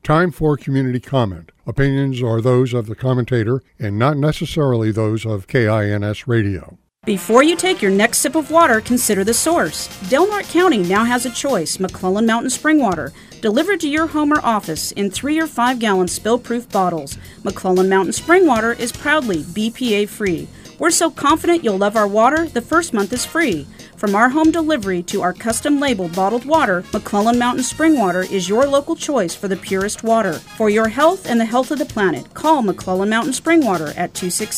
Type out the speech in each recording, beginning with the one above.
Time for community comment. Opinions are those of the commentator and not necessarily those of KINS Radio. Before you take your next sip of water, consider the source. Del Norte County now has a choice: McClellan Mountain Spring Water, delivered to your home or office in 3 or 5 gallon spill-proof bottles. McClellan Mountain Spring Water is proudly BPA-free. We're so confident you'll love our water, the first month is free. From our home delivery to our custom-labeled bottled water, McClellan Mountain Spring Water is your local choice for the purest water. For your health and the health of the planet, call McClellan Mountain Spring Water at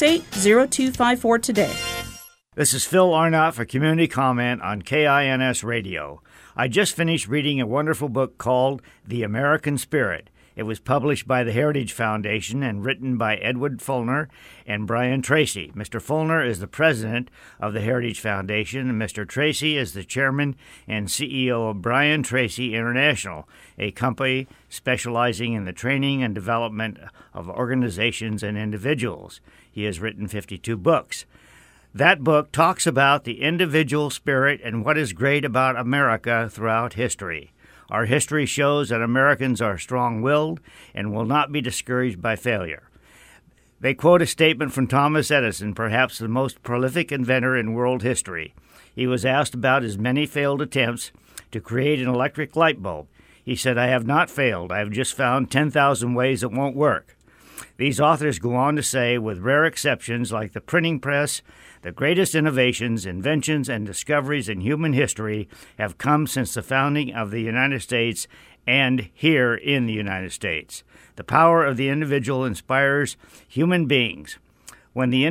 268-0254 today. This is Phil Arnott for Community Comment on KINS Radio. I just finished reading a wonderful book called The American Spirit. It was published by the Heritage Foundation and written by Edward Fulner and Brian Tracy. Mr. Fulner is the president of the Heritage Foundation, and Mr. Tracy is the chairman and CEO of Brian Tracy International, a company specializing in the training and development of organizations and individuals. He has written 52 books. That book talks about the individual spirit and what is great about America throughout history. Our history shows that Americans are strong-willed and will not be discouraged by failure. They quote a statement from Thomas Edison, perhaps the most prolific inventor in world history. He was asked about his many failed attempts to create an electric light bulb. He said, "I have not failed. I have just found 10,000 ways it won't work." These authors go on to say, with rare exceptions like the printing press, the greatest innovations, inventions, and discoveries in human history have come since the founding of the United States and here in the United States. The power of the individual inspires human beings. When the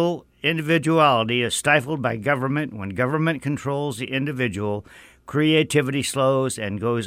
individuality is stifled by government, when government controls the individual, creativity slows and goes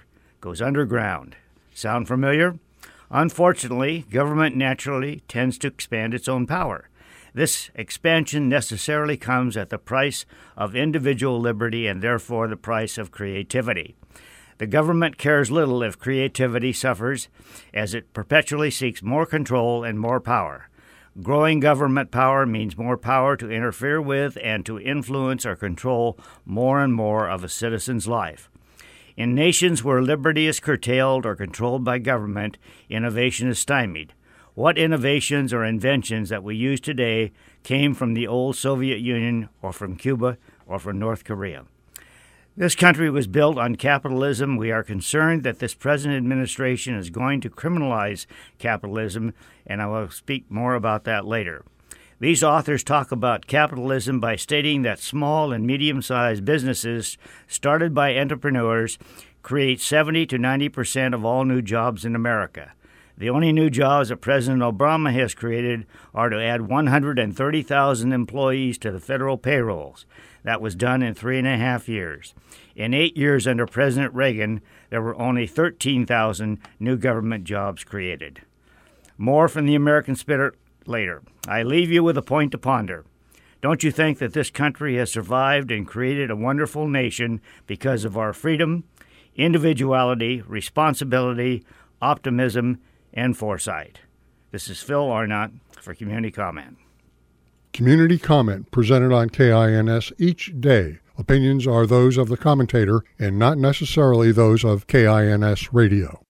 underground. Sound familiar? Unfortunately, government naturally tends to expand its own power. This expansion necessarily comes at the price of individual liberty and therefore the price of creativity. The government cares little if creativity suffers, as it perpetually seeks more control and more power. Growing government power means more power to interfere with and to influence or control more and more of a citizen's life. In nations where liberty is curtailed or controlled by government, innovation is stymied. What innovations or inventions that we use today came from the old Soviet Union or from Cuba or from North Korea? This country was built on capitalism. We are concerned that this present administration is going to criminalize capitalism, and I will speak more about that later. These authors talk about capitalism by stating that small and medium-sized businesses started by entrepreneurs create 70 to 90% of all new jobs in America. The only new jobs that President Obama has created are to add 130,000 employees to the federal payrolls. That was done in 3.5 years. In 8 years under President Reagan, there were only 13,000 new government jobs created. More from the American Spirit later. I leave you with a point to ponder. Don't you think that this country has survived and created a wonderful nation because of our freedom, individuality, responsibility, optimism, and foresight? This is Phil Arnott for Community Comment. Community Comment presented on KINS each day. Opinions are those of the commentator and not necessarily those of KINS Radio.